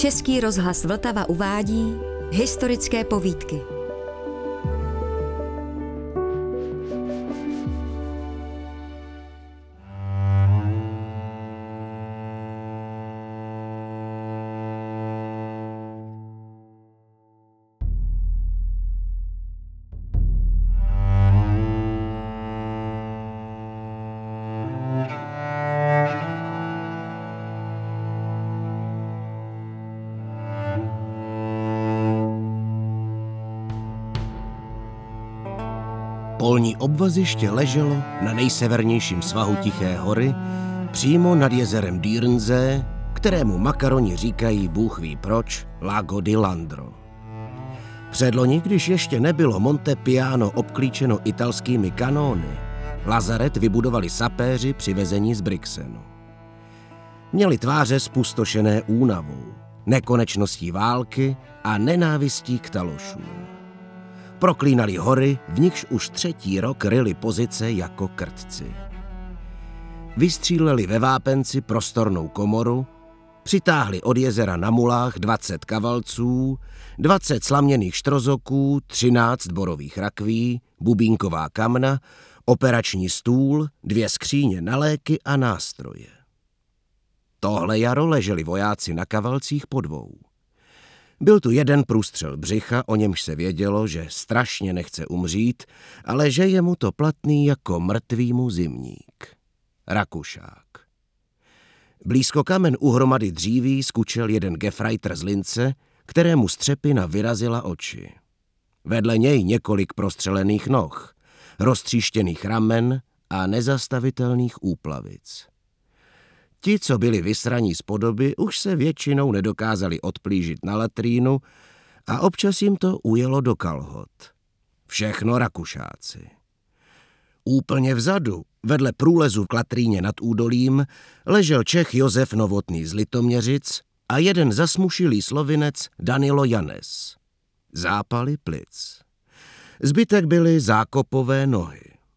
Český rozhlas Vltava uvádí historické povídky. Polní obvaziště leželo na nejsevernějším svahu Tiché hory, přímo nad jezerem Dýrnze, kterému makaroni říkají bůh ví proč Lago di Landro. Předloni, když ještě nebylo Monte Piano obklíčeno italskými kanóny, lazaret vybudovali sapéři přivezení z Brixenu. Měli tváře spustošené únavou, nekonečností války a nenávistí k talošům. Proklínali hory, v nichž už 3. rok ryli pozice jako krtci. Vystříleli ve vápenci prostornou komoru, přitáhli od jezera na mulách 20 kavalců, 20 slaměných štrozoků, 13 borových rakví, bubínková kamna, operační stůl, 2 skříně na léky a nástroje. Tohle jaro leželi vojáci na kavalcích po 2. Byl tu jeden průstřel břicha, o němž se vědělo, že strašně nechce umřít, ale že je mu to platný jako mrtvýmu zimník. Rakušák. Blízko kamen u hromady dříví skučel jeden gefreiter z Lince, kterému střepina vyrazila oči. Vedle něj několik prostřelených noh, roztříštěných ramen a nezastavitelných úplavic. Ti, co byli vysraní z podoby, už se většinou nedokázali odplížit na latrínu a občas jim to ujelo do kalhot. Všechno Rakušáci. Úplně vzadu, vedle průlezu k latríně nad údolím, ležel Čech Josef Novotný z Litoměřic a jeden zasmušilý Slovinec Danilo Janes. Zápaly plic. Zbytek byly zákopové nohy.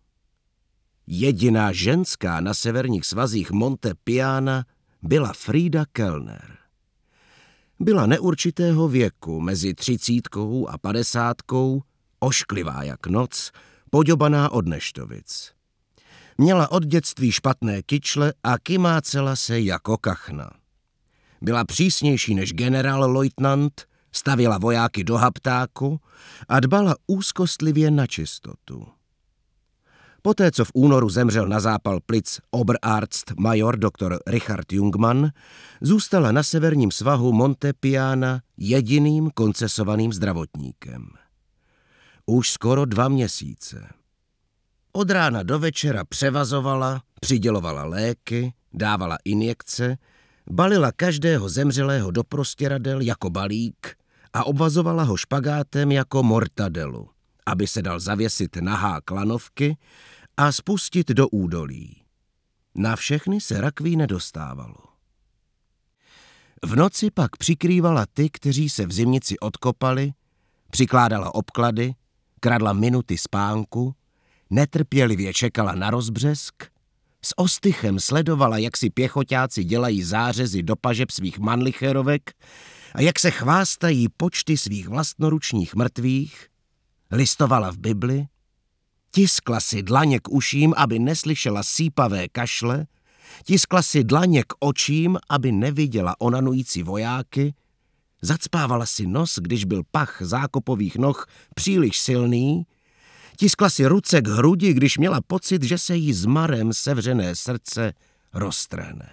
Jediná ženská na severních svazích Monte Piana byla Frida Kellner. Byla neurčitého věku, mezi 30 a 50, ošklivá jak noc, poďobaná od neštovic. Měla od dětství špatné kyčle a kymácela se jako kachna. Byla přísnější než generál-lojtnant, stavěla vojáky do haptáku a dbala úzkostlivě na čistotu. Poté, co v únoru zemřel na zápal plic Oberarzt major dr. Richard Jungmann, zůstala na severním svahu Monte Piana jediným koncesovaným zdravotníkem. Už skoro 2 měsíce. Od rána do večera převazovala, přidělovala léky, dávala injekce, balila každého zemřelého do prostěradel jako balík a obvazovala ho špagátem jako mortadelu, aby se dal zavěsit na hák lanovky a spustit do údolí. Na všechny se rakví nedostávalo. V noci pak přikrývala ty, kteří se v zimnici odkopali, přikládala obklady, kradla minuty spánku, netrpělivě čekala na rozbřesk, s ostychem sledovala, jak si pěchoťáci dělají zářezy do pažeb svých manlicherovek a jak se chvástají počty svých vlastnoručních mrtvých, listovala v Bibli, tiskla si dlaně k uším, aby neslyšela sípavé kašle, tiskla si dlaně k očím, aby neviděla onanující vojáky, zacpávala si nos, když byl pach zákopových noh příliš silný, tiskla si ruce k hrudi, když měla pocit, že se jí zmarem sevřené srdce roztrhne.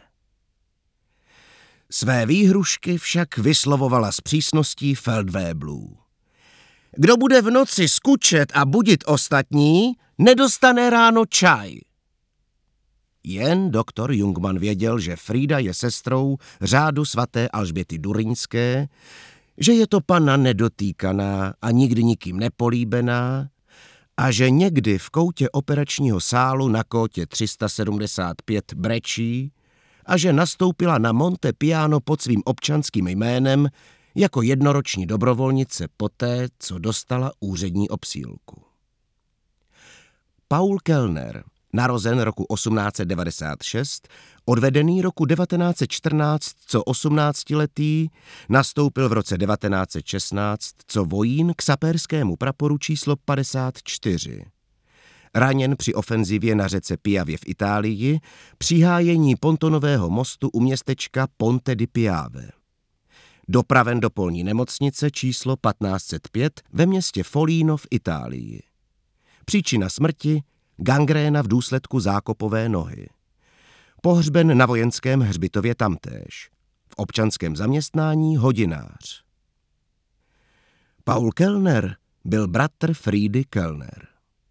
Své výhrušky však vyslovovala s přísností feldvéblů. Kdo bude v noci skučet a budit ostatní, nedostane ráno čaj. Jen doktor Jungmann věděl, že Frida je sestrou řádu svaté Alžběty Durynské, že je to panna nedotýkaná a nikdy nikým nepolíbená a že někdy v koutě operačního sálu na kótě 375 brečí a že nastoupila na Monte Piano pod svým občanským jménem jako jednoroční dobrovolnice poté, co dostala úřední obsílku. Paul Kellner, narozen roku 1896, odvedený roku 1914 co 18letý, nastoupil v roce 1916 co vojín k saperskému praporu číslo 54. Raněn při ofenzivě na řece Piavě v Itálii, při hájení pontonového mostu u městečka Ponte di Piave. Dopraven do polní nemocnice číslo 1505 ve městě Foligno v Itálii. Příčina smrti gangréna v důsledku zákopové nohy. Pohřben na vojenském hřbitově tamtéž. V občanském zaměstnání hodinář. Paul Kellner byl bratr Friedy Kellner.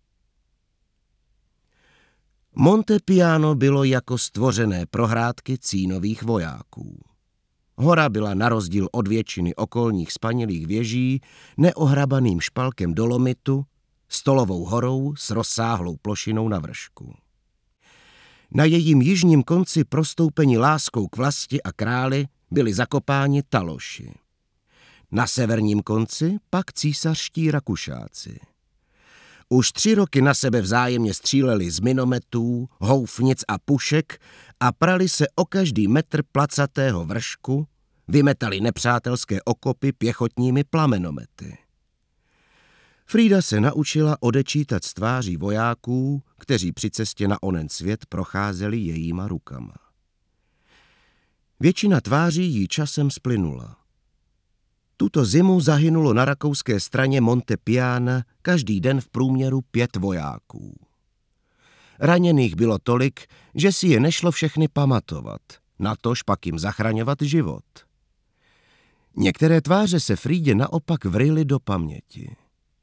Monte Piano bylo jako stvořené pro hrádky cínových vojáků. Hora byla na rozdíl od většiny okolních spanilých věží neohrabaným špalkem dolomitu, stolovou horou s rozsáhlou plošinou na vršku. Na jejím jižním konci prostoupeni láskou k vlasti a králi byli zakopáni taloši. Na severním konci pak císařští Rakušáci. Už 3 roky na sebe vzájemně stříleli z minometů, houfnic a pušek a prali se o každý metr placatého vršku, vymetali nepřátelské okopy pěchotními plamenomety. Frida se naučila odečítat z tváří vojáků, kteří při cestě na onen svět procházeli jejíma rukama. Většina tváří jí časem splynula. Tuto zimu zahynulo na rakouské straně Monte Piana každý den v průměru 5 vojáků. Raněných bylo tolik, že si je nešlo všechny pamatovat, natož pak jim zachraňovat život. Některé tváře se Frídě naopak vryly do paměti.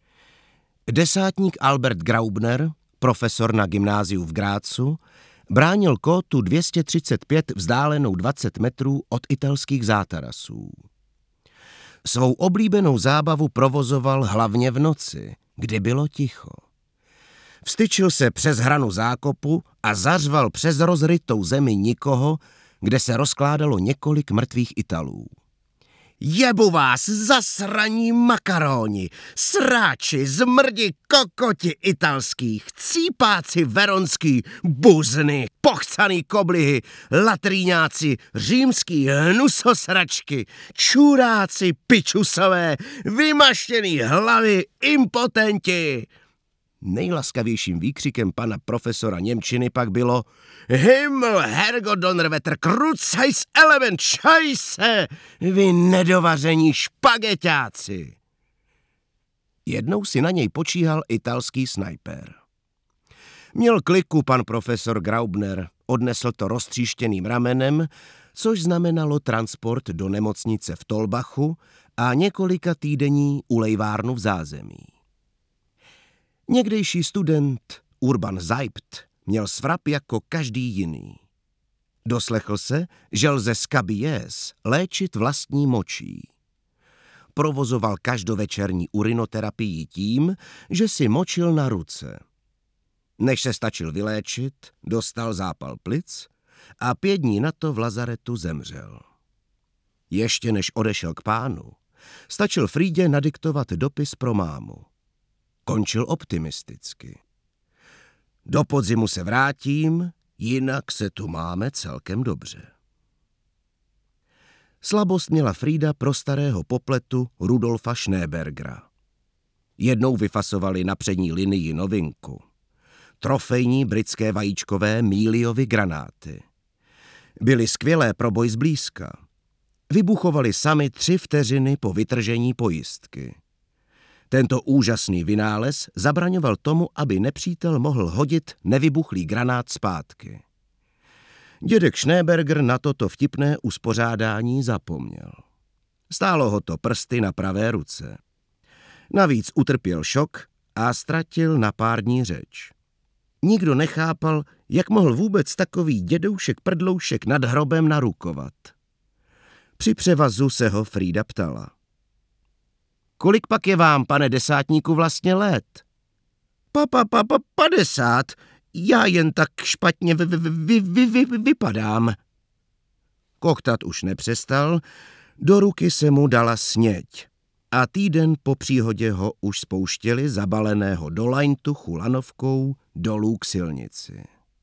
Desátník Albert Graubner, profesor na gymnáziu v Grácu, bránil kótu 235 vzdálenou 20 metrů od italských zátarasů. Svou oblíbenou zábavu provozoval hlavně v noci, kdy bylo ticho. Vstyčil se přes hranu zákopu a zařval přes rozrytou zemi nikoho, kde se rozkládalo několik mrtvých Italů. Jebu vás, zasraní makaróni, sráči, zmrdi, kokoti italských, cípáci veronský, buzny, pochcaný koblihy, latrýňáci, římský hnusosračky, čuráci, pičusové, vymaštěný hlavy, impotenti. Nejlaskavějším výkřikem pana profesora němčiny pak bylo Himmel, Herrgott, Donnerwetter, Kruzheis, Element, Scheisse, vy nedovaření špageťáci. Jednou si na něj počíhal italský snajper. Měl kliku pan profesor Graubner, odnesl to roztříštěným ramenem, což znamenalo transport do nemocnice v Tolbachu a několika týdenní ulejvárnu v zázemí. Někdejší student Urban Seibt měl svrap jako každý jiný. Doslechl se, že lze skabiés léčit vlastní močí. Provozoval každovečerní urinoterapii tím, že si močil na ruce. Než se stačil vyléčit, dostal zápal plic a 5 dní na to v lazaretu zemřel. Ještě než odešel k pánu, stačil Frídě nadiktovat dopis pro mámu. Končil optimisticky. Do podzimu se vrátím, jinak se tu máme celkem dobře. Slabost měla Frída pro starého popletu Rudolfa Schneebergera. Jednou vyfasovali na přední linii novinku. Trofejní britské vajíčkové Míliovy granáty. Byly skvělé pro boj zblízka. Vybuchovali sami 3 vteřiny po vytržení pojistky. Tento úžasný vynález zabraňoval tomu, aby nepřítel mohl hodit nevybuchlý granát zpátky. Dědek Schneeberger na toto vtipné uspořádání zapomněl. Stálo ho to prsty na pravé ruce. Navíc utrpěl šok a ztratil na pár dní řeč. Nikdo nechápal, jak mohl vůbec takový dědoušek prdloušek nad hrobem narukovat. Při převazu se ho Frída ptala. Kolik pak je vám, pane desátníku, vlastně let? 50. Já jen tak špatně vypadám. Koktat už nepřestal, do ruky se mu dala sněď. a týden po příhodě ho už spouštěli zabaleného do lajntuchu lanovkou dolů k silnici.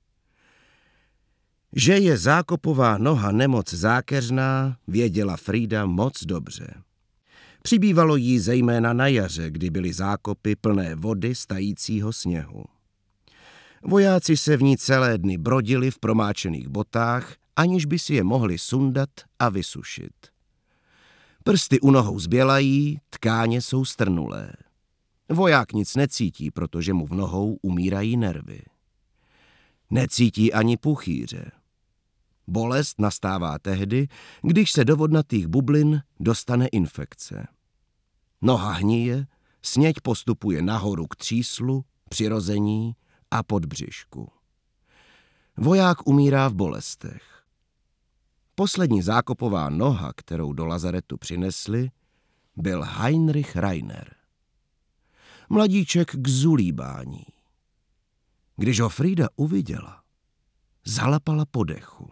Že je Zákopová noha nemoc zákeřná, věděla Frýda moc dobře. Přibývalo jí zejména na jaře, kdy byly zákopy plné vody z tajícího sněhu. Vojáci se v ní celé dny brodili v promáčených botách, aniž by si je mohli sundat a vysušit. Prsty u nohou zbělají, tkáně jsou strnulé. Voják nic necítí, protože mu v nohou umírají nervy. Necítí ani puchýře. Bolest nastává tehdy, když se do vodnatých bublin dostane infekce. Noha hnije, sněď postupuje nahoru k tříslu, přirození a podbřišku. Voják umírá v bolestech. Poslední Zákopová noha, kterou do lazaretu přinesli, byl Heinrich Rainer. Mladíček k zulíbání. Když ho Frýda uviděla, zalapala po dechu.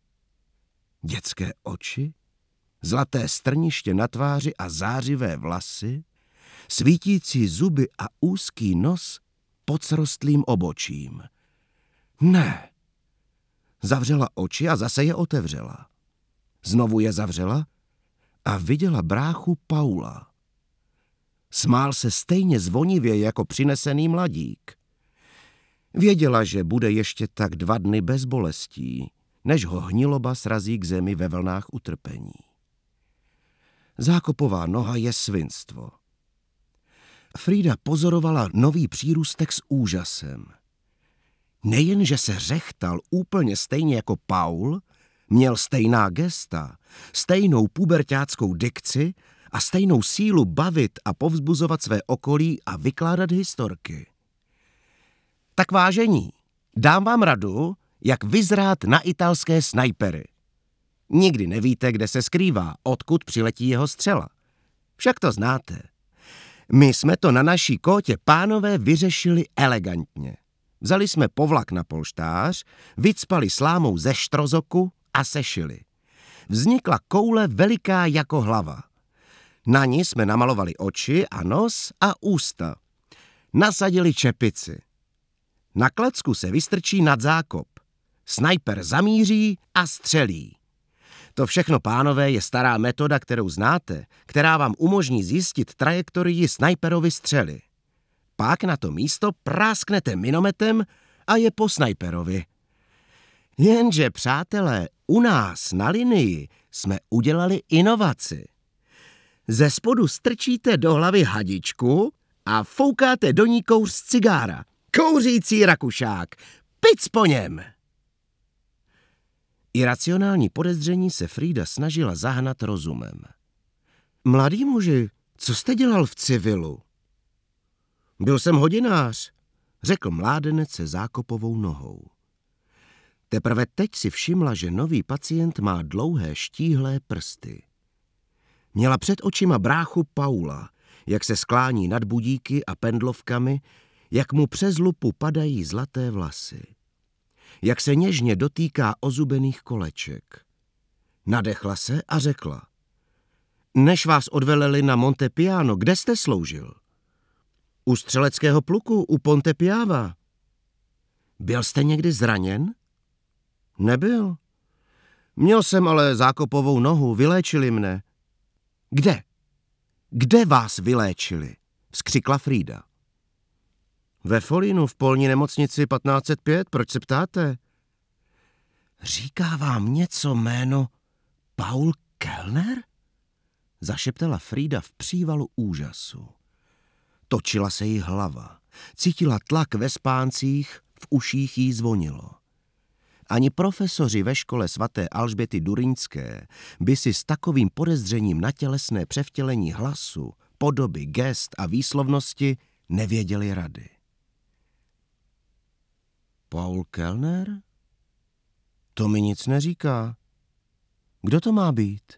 Dětské oči, zlaté strniště na tváři a zářivé vlasy, svítící zuby a úzký nos pod srostlým obočím. Ne! Zavřela oči a zase je otevřela. Znovu je zavřela a viděla bráchu Paula. Smál se stejně zvonivě jako přinesený mladík. Věděla, že bude ještě tak 2 dny bez bolestí, než ho hniloba srazí k zemi ve vlnách utrpení. Zákopová noha je svinstvo. Frýda pozorovala nový přírůstek s úžasem. Nejenže se řechtal úplně stejně jako Paul, měl stejná gesta, stejnou puberťáckou dikci a stejnou sílu bavit a povzbuzovat své okolí a vykládat historky. Tak vážení, dám vám radu, jak vyzrát na italské snajpery. Nikdy nevíte, kde se skrývá, odkud přiletí jeho střela. Však to znáte. My jsme to na naší kótě, pánové, vyřešili elegantně. Vzali jsme povlak na polštář, vycpali slámou ze štrozoku a sešili. Vznikla koule veliká jako hlava. Na ní jsme namalovali oči a nos a ústa. Nasadili čepici. Na klacku se vystrčí nad zákop. Snajper zamíří a střelí. To všechno, pánové, je stará metoda, kterou znáte, která vám umožní zjistit trajektorii snajperovy střely. Pak na to místo prásknete minometem a je po snajperovi. Jenže, přátelé, u nás na linii jsme udělali inovaci. Ze spodu strčíte do hlavy hadičku a foukáte do ní kouř z cigára. Kouřící rakušák, pic po něm! Iracionální podezření se Frýda snažila zahnat rozumem. Mladý muži, co jste dělal v civilu? Byl jsem hodinář, řekl mládenec se Zákopovou nohou. Teprve teď si všimla, že nový pacient má dlouhé štíhlé prsty. Měla před očima bráchu Paula, jak se sklání nad budíky a pendlovkami, jak mu přes lupu padají zlaté vlasy. Jak se něžně dotýká ozubených koleček. Nadechla se a řekla. Než vás odveleli na Montepiano, kde jste sloužil? U střeleckého pluku, u Ponte Piava. Byl jste někdy zraněn? Nebyl. Měl jsem ale Zákopovou nohu, vyléčili mne. Kde? Kde vás vyléčili? Vzkřikla Frýda. Ve Folínu v polní nemocnici 1505, proč se ptáte? Říká vám něco jméno Paul Kellner? Zašeptala Frýda v přívalu úžasu. Točila se jí hlava, cítila tlak ve spáncích, v uších jí zvonilo. Ani profesoři ve škole svaté Alžběty Durynské by si s takovým podezřením na tělesné převtělení hlasu, podoby, gest a výslovnosti nevěděli rady. Paul Kellner? To mi nic neříká. Kdo to má být?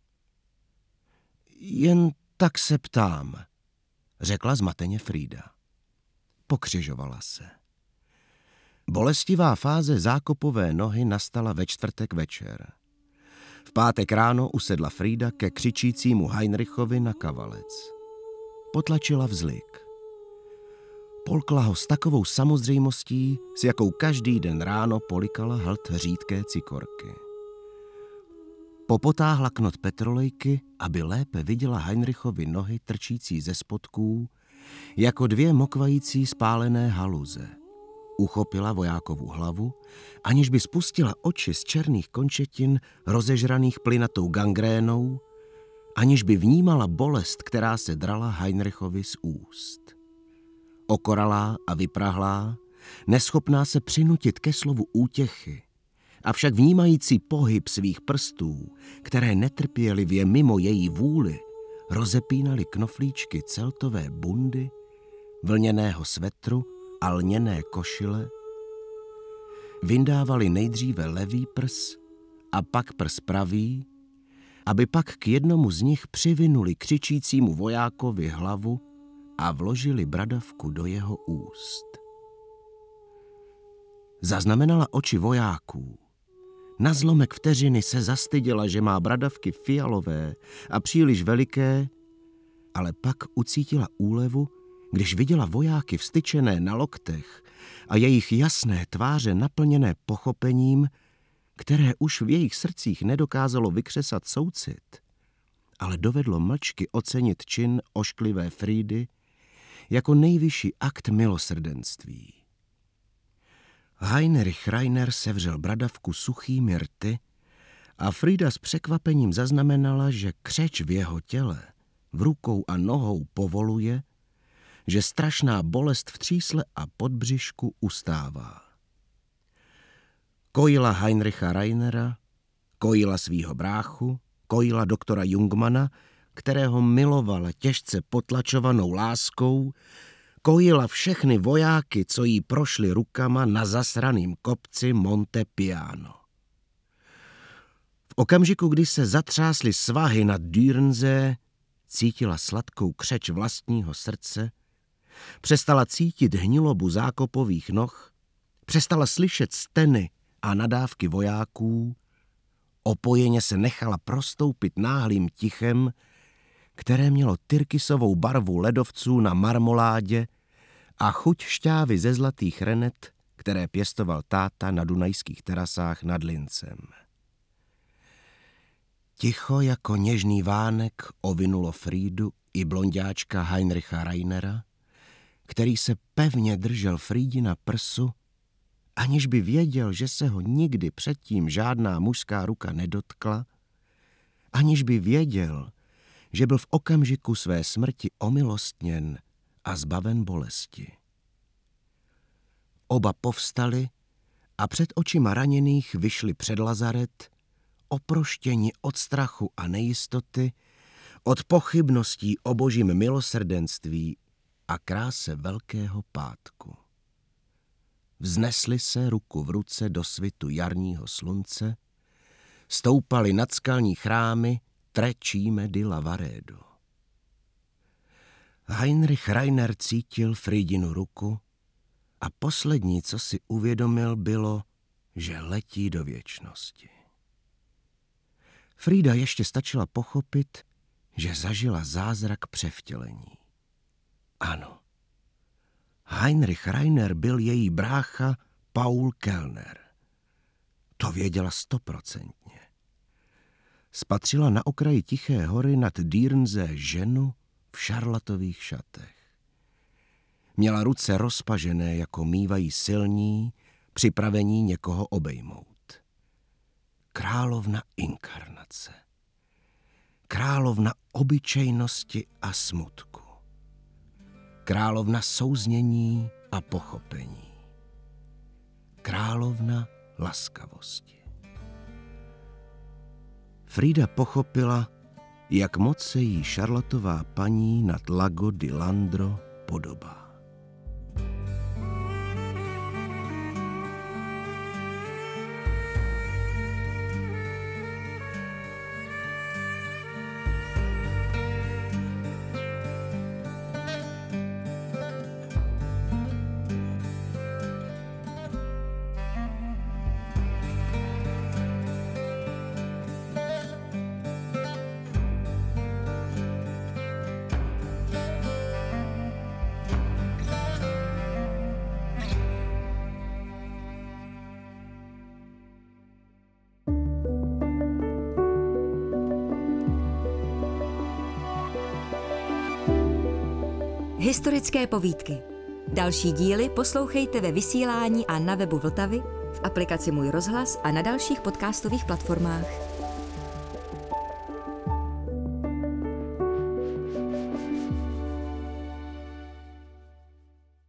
Jen tak se ptám, řekla zmateně Frýda. Pokřižovala se. Bolestivá fáze Zákopové nohy nastala ve čtvrtek večer. V pátek ráno usedla Frida ke křičícímu Heinrichovi na kavalec. Potlačila vzlik. Polkla ho s takovou samozřejmostí, s jakou každý den ráno polikala hlt řídké cikorky. Popotáhla knot petrolejky, aby lépe viděla Heinrichovi nohy trčící ze spodků, jako dvě mokvající spálené haluze. Uchopila vojákovu hlavu, aniž by spustila oči z černých končetin rozežraných plynatou gangrénou, aniž by vnímala bolest, která se drala Heinrichovi z úst. Okoralá a vyprahlá, neschopná se přinutit ke slovu útěchy, avšak vnímající pohyb svých prstů, které netrpělivě mimo její vůli rozepínaly knoflíčky celtové bundy, vlněného svetru a lněné košile, vyndávali nejdříve levý prs a pak prs pravý, aby pak k jednomu z nich přivinuli křičícímu vojákovi hlavu a vložili bradavku do jeho úst. Zaznamenala oči vojáků. Na zlomek vteřiny se zastyděla, že má bradavky fialové a příliš veliké, ale pak ucítila úlevu, když viděla vojáky vztyčené na loktech a jejich jasné tváře naplněné pochopením, které už v jejich srdcích nedokázalo vykřesat soucit, ale dovedlo mlčky ocenit čin ošklivé Fridy jako nejvyšší akt milosrdenství. Heinrich Rainer sevřel bradavku suchými rty a Frida s překvapením zaznamenala, že křeč v jeho těle, v rukou a nohou povoluje, že strašná bolest v třísle a podbřišku ustává. Kojila Heinricha Rainera, kojila svýho bráchu, kojila doktora Jungmana, kterého milovala těžce potlačovanou láskou, kojila všechny vojáky, co jí prošli rukama na zasraným kopci Monte Piano. V okamžiku, kdy se zatřásly svahy nad Dürnsee, cítila sladkou křeč vlastního srdce, přestala cítit hnilobu zákopových noh, přestala slyšet steny a nadávky vojáků, opojeně se nechala prostoupit náhlým tichem, které mělo tyrkysovou barvu ledovců na marmoládě a chuť šťávy ze zlatých renet, které pěstoval táta na dunajských terasách nad Linzem. Ticho jako něžný vánek ovinulo Fridu i blonďáčka Heinricha Rainera, který se pevně držel Fridina prsu, aniž by věděl, že se ho nikdy předtím žádná mužská ruka nedotkla, aniž by věděl, že byl v okamžiku své smrti omilostněn a zbaven bolesti. Oba povstali a před očima raněných vyšli před lazaret, oproštěni od strachu a nejistoty, od pochybností o božím milosrdenství a kráse Velkého pátku. Vznesli se ruku v ruce do svitu jarního slunce, stoupali nad skalní chrámy Trecíme di Lavaredo. Heinrich Rainer cítil Fridinu ruku a poslední, co si uvědomil, bylo, že letí do věčnosti. Frida ještě stačila pochopit, že zažila zázrak převtělení. Ano, Heinrich Rainer byl její brácha Paul Kellner. To věděla 100%. Spatřila na okraji Tiché hory nad Dürnsee ženu v šarlatových šatech. Měla ruce rozpažené, jako mívají silní, připravení někoho obejmout. Královna inkarnace. Královna obyčejnosti a smutku. Královna souznění a pochopení. Královna laskavosti. Frida pochopila, jak moc se jí šarlatová paní nad Lago di Landro podobá. Historické povídky. Další díly poslouchejte ve vysílání a na webu Vltavy, v aplikaci Můj rozhlas a na dalších podcastových platformách.